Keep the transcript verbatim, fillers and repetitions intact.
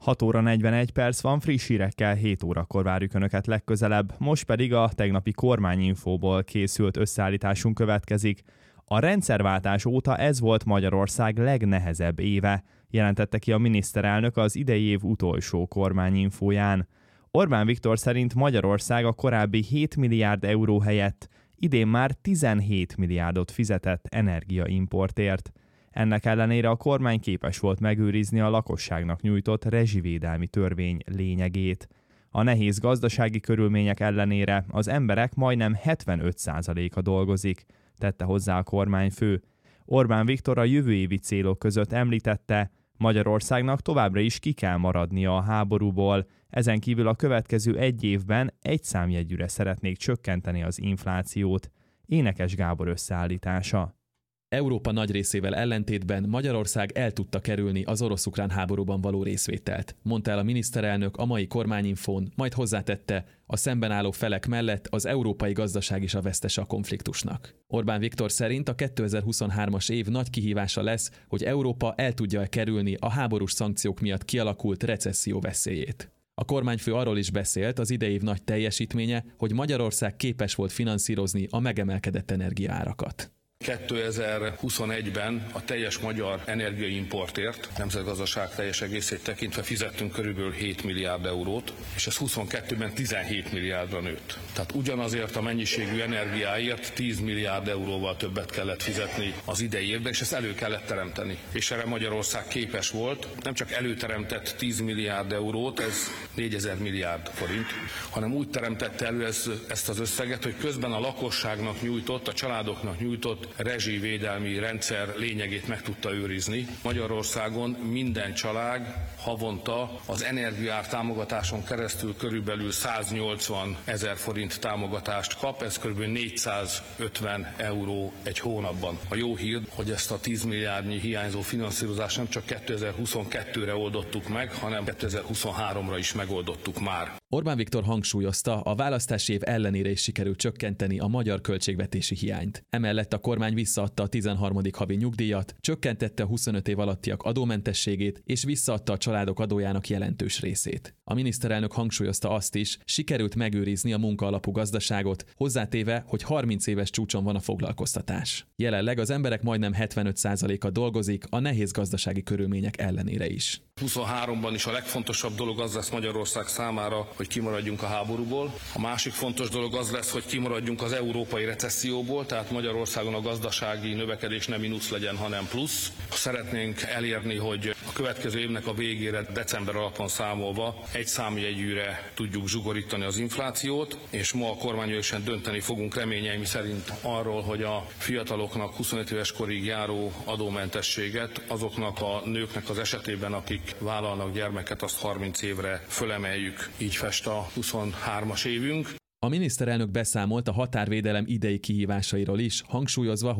hat óra negyvenegy perc van, friss hírekkel hét órakor várjuk Önöket legközelebb, most pedig a tegnapi kormányinfóból készült összeállításunk következik. A rendszerváltás óta ez volt Magyarország legnehezebb éve, jelentette ki a miniszterelnök az idei év utolsó kormányinfóján. Orbán Viktor szerint Magyarország a korábbi hét milliárd euró helyett idén már tizenhét milliárdot fizetett energiaimportért. Ennek ellenére a kormány képes volt megőrizni a lakosságnak nyújtott rezsivédelmi törvény lényegét. A nehéz gazdasági körülmények ellenére az emberek majdnem hetvenöt százaléka dolgozik, tette hozzá a kormányfő. Orbán Viktor a jövő évi célok között említette, Magyarországnak továbbra is ki kell maradnia a háborúból, ezen kívül a következő egy évben egy számjegyűre szeretnék csökkenteni az inflációt. Énekes Gábor összeállítása. Európa nagy részével ellentétben Magyarország el tudta kerülni az orosz-ukrán háborúban való részvételt, mondta el a miniszterelnök a mai kormányinfón, majd hozzátette, a szemben álló felek mellett az európai gazdaság is a vesztese a konfliktusnak. Orbán Viktor szerint a kétezer-huszonhármas év nagy kihívása lesz, hogy Európa el tudja kerülni a háborús szankciók miatt kialakult recesszió veszélyét. A kormányfő arról is beszélt, az idei év nagy teljesítménye, hogy Magyarország képes volt finanszírozni a megemelkedett energiaárakat. kétezer-huszonegyben a teljes magyar energiaimportért, nemzetgazdaság teljes egészét tekintve fizettünk körülbelül hét milliárd eurót, és ez huszonkettőben tizenhét milliárdra nőtt. Tehát ugyanazért a mennyiségű energiáért tíz milliárd euróval többet kellett fizetni az idei évben, és ezt elő kellett teremteni. És erre Magyarország képes volt, nem csak előteremtett tíz milliárd eurót, ez négyezer milliárd forint, hanem úgy teremtette elő ezt az összeget, hogy közben a lakosságnak nyújtott, a családoknak nyújtott rezsivédelmi rendszer lényegét meg tudta őrizni. Magyarországon minden család havonta az energiaár támogatáson keresztül körülbelül száznyolcvan ezer forint támogatást kap, ez körülbelül négyszázötven euró egy hónapban. A jó hír, hogy ezt a tíz milliárdnyi hiányzó finanszírozást nem csak kétezer-huszonkettőre oldottuk meg, hanem kétezer-huszonháromra is megoldottuk már. Orbán Viktor hangsúlyozta, a választási év ellenére is sikerült csökkenteni a magyar költségvetési hiányt. Emellett a kormány visszaadta a tizenharmadik havi nyugdíjat, csökkentette a huszonöt év alattiak adómentességét, és visszaadta a családok adójának jelentős részét. A miniszterelnök hangsúlyozta azt is, sikerült megőrizni a munkaalapú gazdaságot, hozzátéve, hogy harminc éves csúcson van a foglalkoztatás. Jelenleg az emberek majdnem hetvenöt százaléka dolgozik a nehéz gazdasági körülmények ellenére is. huszonháromban is a legfontosabb dolog az lesz Magyarország számára, hogy kimaradjunk a háborúból. A másik fontos dolog az lesz, hogy kimaradjunk az európai recesszióból, tehát Magyarországon a gazdasági növekedés nem mínusz legyen, hanem plusz. Szeretnénk elérni, hogy a következő évnek a végére, december alapon számolva egy számjegyűre tudjuk zsugorítani az inflációt, és ma a kormányülésen dönteni fogunk reményeim szerint arról, hogy a fiataloknak huszonöt éves korig járó adómentességet azoknak a nőknek az esetében, akik vállalnak gyermeket, azt harminc évre fölemeljük. Így fest a huszonhármas évünk. A miniszterelnök beszámolt a határvédelem idei kihívásairól is, hangsúlyozva,